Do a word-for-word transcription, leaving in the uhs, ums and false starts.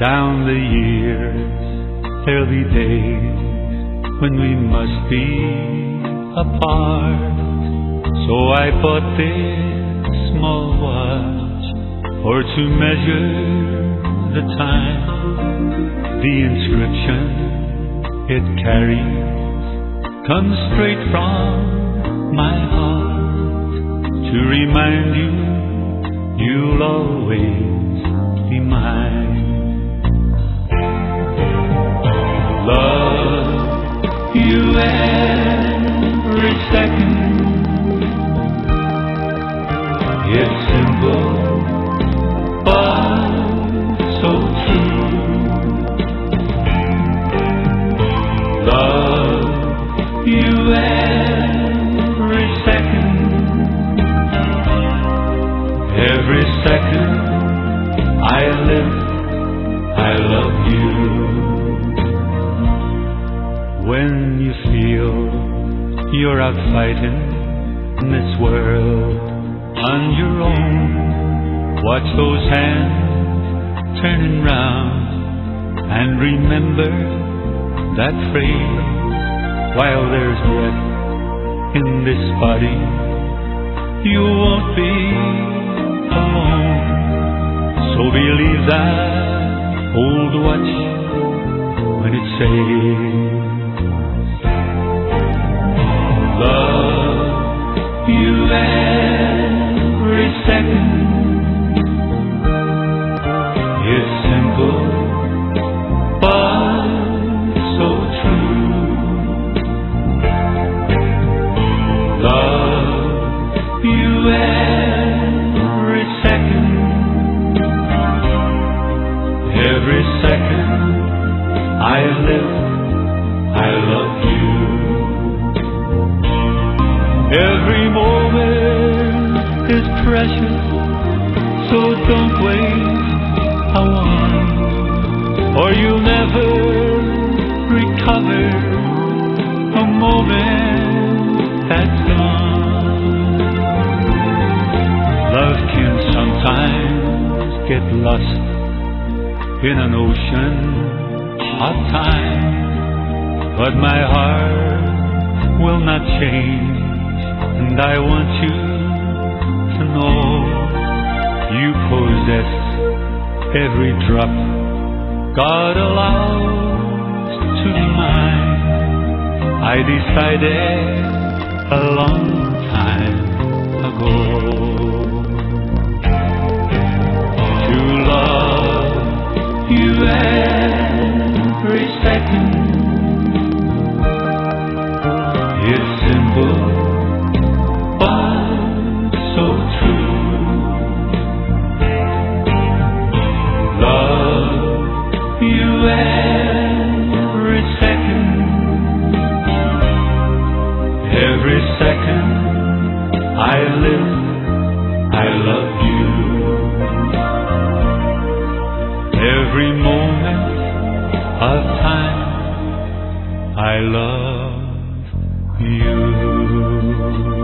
Down the years, there'll be days when we must be apart. So I bought this small watch for to measure the time. The inscription it carries comes straight from my heart to remind you you'll always be mine. Love you every second. It's simple, but so true. Love you every second. Every second I live, I love you. When you feel you're out fighting this world on your own, watch those hands turning round and remember that phrase. While there's breath in this body, you won't be alone. So believe that old watch when it says love you every second. It's simple, but so true. Love you every second. Every second I live, I love you. Every moment is precious, so don't waste a one, or you'll never recover a moment that's gone. Love can sometimes get lost in an ocean of time, but my heart will not change. And I want you to know you possess every drop God allows to be mine. I decided a long time ago to love you every second. It's simple, every second. Every second I live, I love you. Every moment of time I love you.